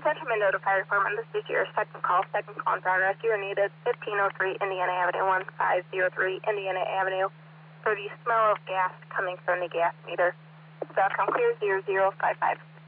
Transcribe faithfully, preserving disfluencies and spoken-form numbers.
Sacramento Fire Department, this is your second call, second call in progress. You are needed fifteen oh three Indiana Avenue, one five zero three Indiana Avenue for the smell of gas coming from the gas meter. Southcom clear zero zero five five.